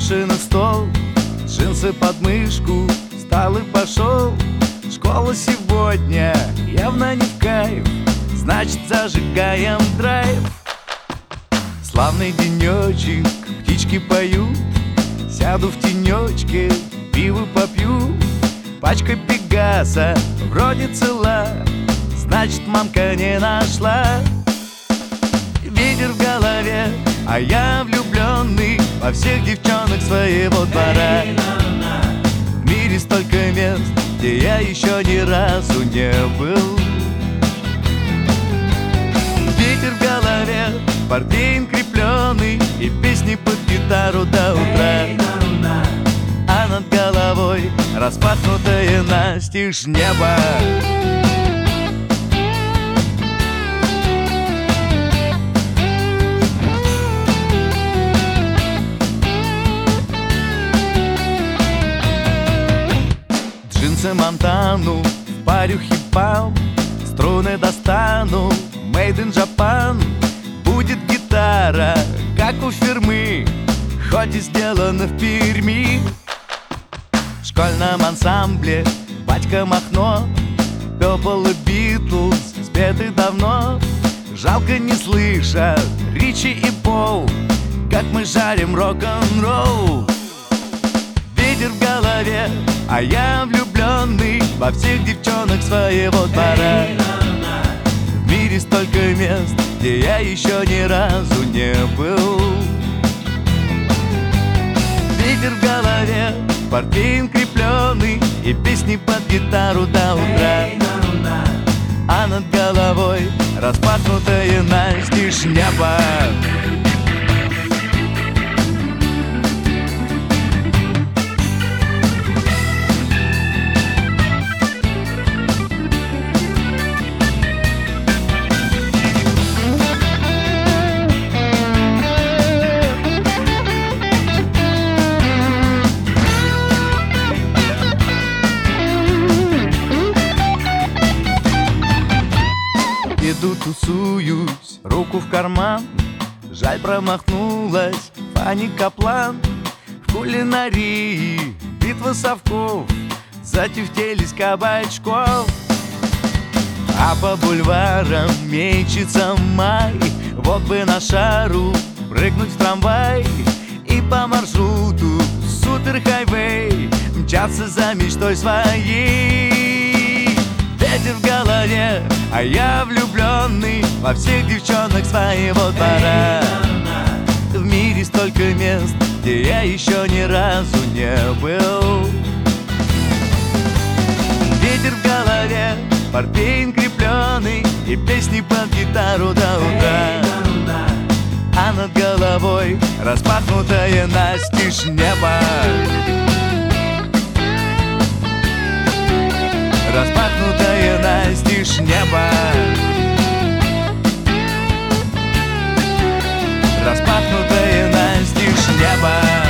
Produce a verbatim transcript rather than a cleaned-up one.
Наши на стол, джинсы под мышку, встал и пошел. Школа сегодня явно не в кайф, значит зажигаем драйв. Славный денечек, птички поют, сяду в тенечке, пиво попью. Пачка Пегаса вроде цела, значит мамка не нашла. Ветер в голове, а я влюбленный во всех девчонок своего двора. В мире столько мест, где я еще ни разу не был. Ветер в голове, портвейн крепленый и песни под гитару до утра. А над головой распахнутое настежь небо. Джинсы Монтану, в парю хип-хоп, струны достану, made in Japan. Будет гитара, как у фирмы, хоть и сделана в Перми. В школьном ансамбле батька Махно, Purple и Beatles спеты давно. Жалко не слышат Ричи и Пол, как мы жарим рок-н-ролл. Ветер в голове, а я влюбленный во всех девчонок своего двора. В мире столько мест, где я еще ни разу не был. Ветер в голове, портвейн крепленый и песни под гитару до утра. А над головой распахнутое настежь небо. Иду, тусуюсь, руку в карман. Жаль, промахнулась Фанни Каплан. В кулинарии битва совков, затюфтелись кабачков. А по бульварам мечется май. Вот бы на шару прыгнуть в трамвай и по маршруту супер-хайвей мчаться за мечтой своей. Ветер в голове, а я влюбленный во всех девчонок своего двора. В мире столько мест, где я еще ни разу не был. Ветер в голове, портвейн крепленый и песни под гитару до утра. А над головой распахнутое настежь небо. Распахнутое настежь небо. Распахнутое настежь небо.